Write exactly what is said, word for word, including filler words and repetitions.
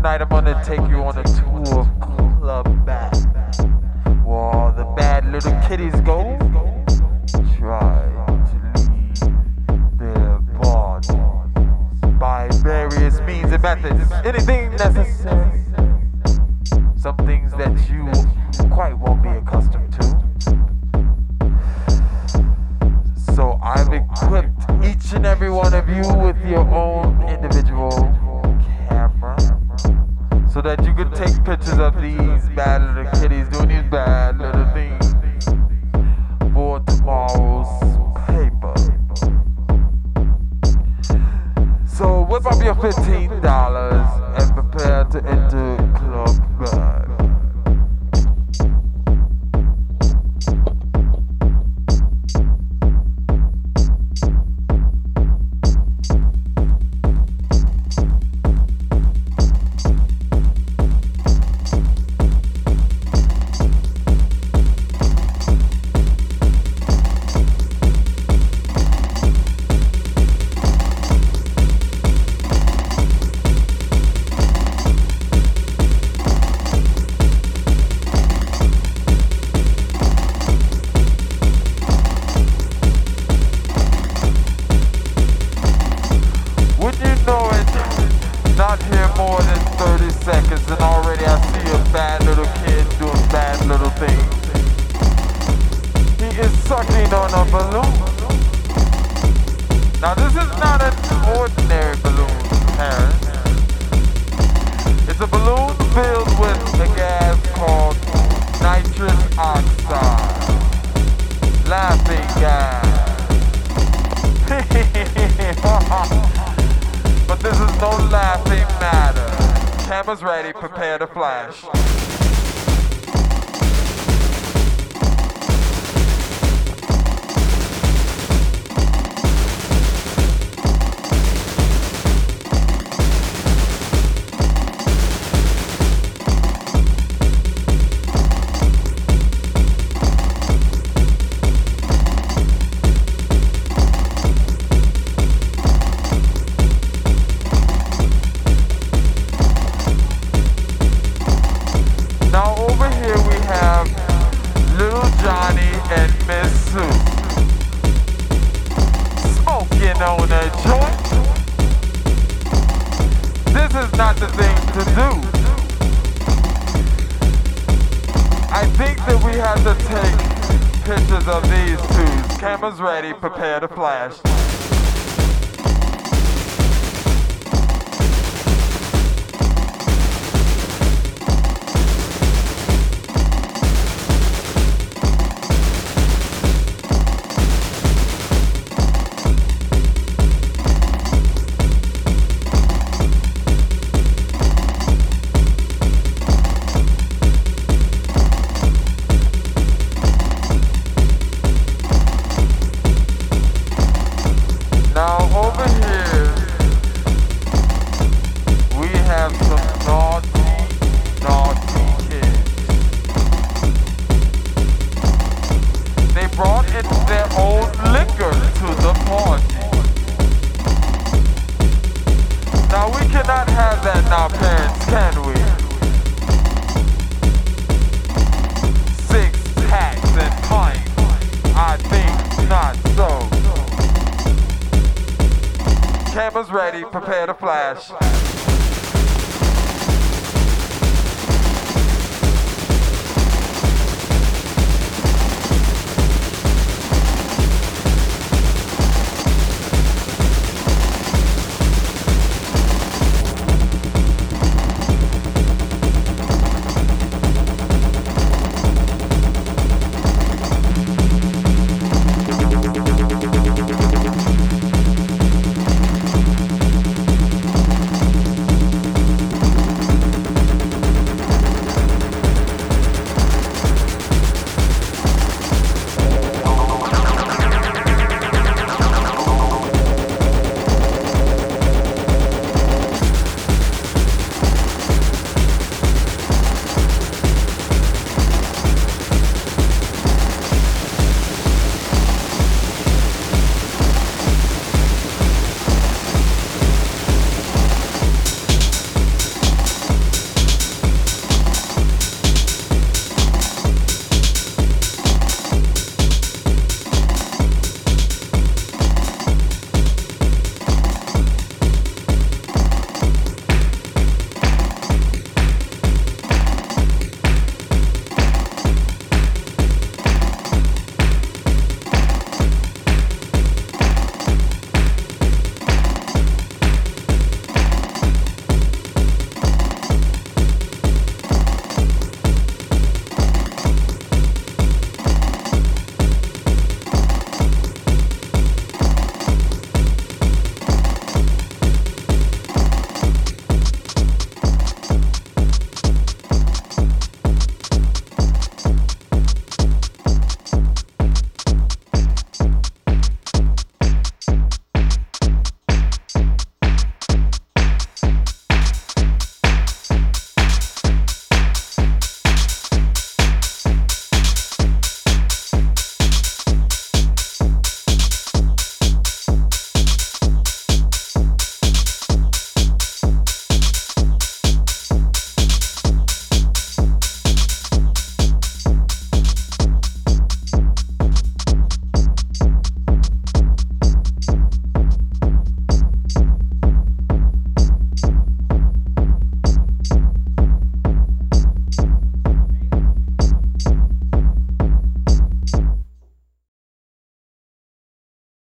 tonight I'm gonna take you on a tour of Club Bad, where all the bad little kitties go. Try to leave their bodies by various means and methods. Anything necessary. Some things that you quite won't be accustomed to. So I've equipped each and every one of you with your own individual camera, so that you can take pictures of these bad little kitties doing these bad little things for tomorrow's paper. So whip up your fifteen dollars and prepare to enter Club Bad. Not here more than thirty seconds and already I see a bad little kid doing bad little things. He is sucking on a balloon. Now this is not an ordinary balloon, parents. It's a balloon filled with a gas called nitrous oxide. Laughing gas. But this is no laughing matter. Cameras ready, prepare to flash. Johnny and Miss Sue smoking on a joint. This is not the thing to do. I think that we have to take pictures of these two. Cameras ready, prepare to flash. Now over here, we have some naughty, naughty kids. They brought in their own liquor to the party. Now we cannot have that now, parents, can we? Six packs and pints, I think not so. Cameras ready, prepare to flash.